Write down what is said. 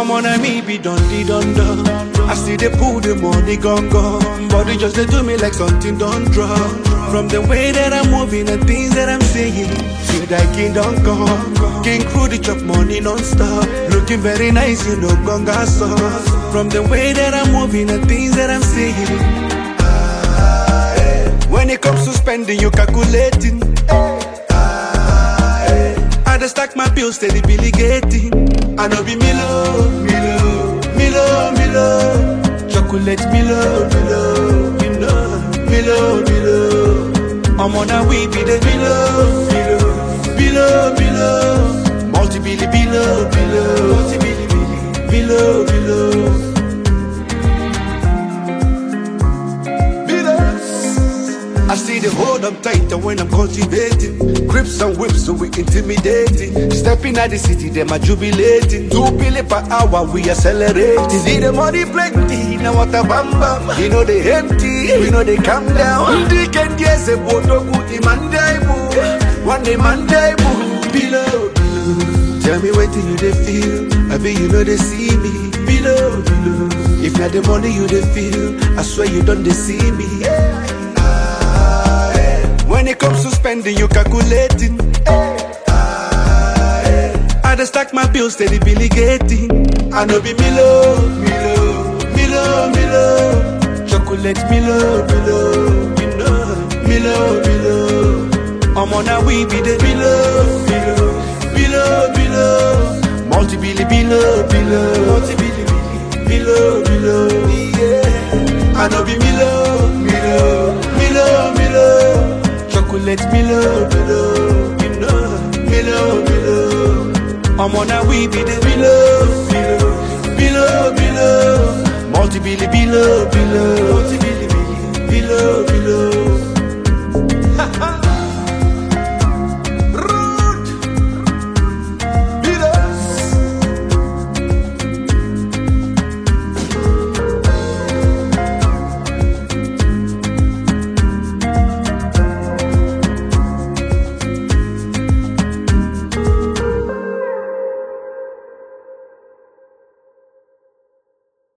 I'm on a me be done. I see they pull the money gone. Body just they do me like something don't drop. From the way that I'm moving and things that I'm saying, feel like kingdom come. King crew the chop money non-stop. Looking very nice, you know, gonga sauce. From the way that I'm moving and things that I'm saying. When it comes to spending, you calculating. I just stack my bills, steady Billy getting. I know be Milo. Chocolate Milo. I'm on a weed be the Milo. Multi-billy Milo. I see the hold I'm tighter when I'm cultivating. Crips and whips, so we intimidating. Stepping at the city, them are jubilating. 2 billion per hour, we accelerating. See the money plenty, now what a bam bam. You know they empty, we know they calm down. They can guess a boto good Monday boo. One day Monday boo. Below. Tell me what do you they feel? I bet you know they see me. Below. If not the money you they feel, I swear you don't they see me. When it comes to spending, you calculating. I just stack my bills, steady Billy getting. I know be Milo. Chocolate Milo. I'm on a weed be the Milo. Multi-billy Milo. Yeah. I know be Milo. Chocolate Milo. I'm on a weed be the Milo. Multi-billy Milo.